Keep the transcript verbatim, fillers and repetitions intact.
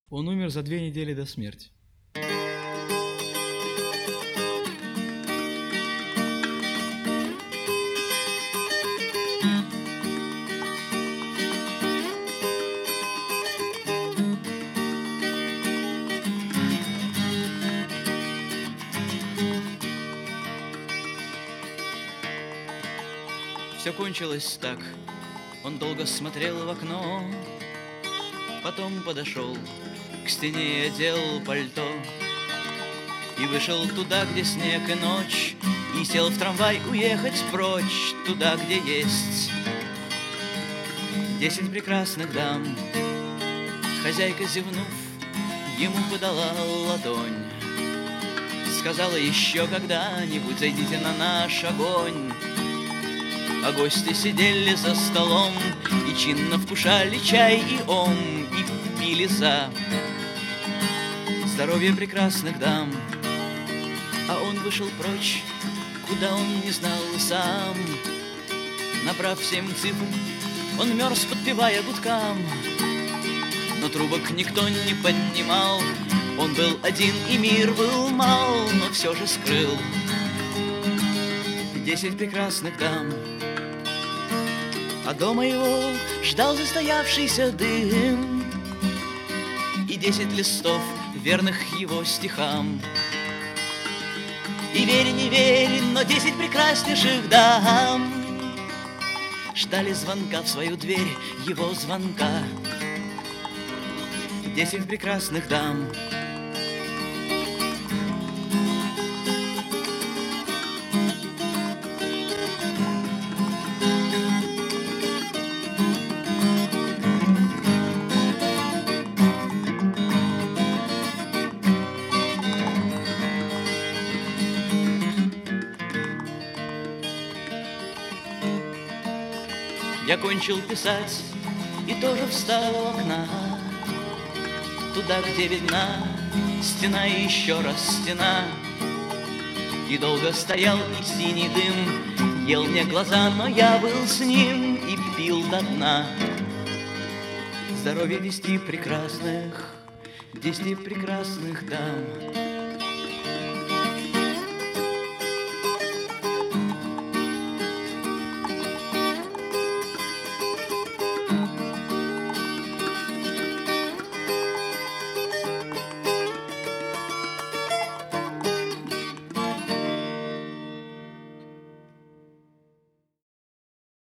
Он умер за две недели до смерти. Все кончилось так. Он долго смотрел в окно, потом подошел к стене и одел пальто, и вышел туда, где снег и ночь, и сел в трамвай уехать прочь, туда, где есть десять прекрасных дам. Хозяйка, зевнув, ему подала ладонь, сказала: еще когда-нибудь зайдите на наш огонь. А гости сидели за столом и чинно вкушали чай и ом, и пили за здоровье прекрасных дам. А он вышел прочь, куда он не знал и сам. Набрав семь цифр, он мерз, подпевая гудкам, но трубок никто не поднимал. Он был один, и мир был мал, но все же скрыл десять прекрасных дам. А дома его ждал застоявшийся дым и десять листов, верных его стихам. И верь, не верь, но десять прекраснейших дам ждали звонка в свою дверь, его звонка. Десять прекрасных дам. Я кончил писать и тоже встал у окна, туда, где видна стена и еще раз стена. И долго стоял, и синий дым ел мне глаза, но я был с ним и пил до дна. Здоровье десяти прекрасных, десяти прекрасных дам.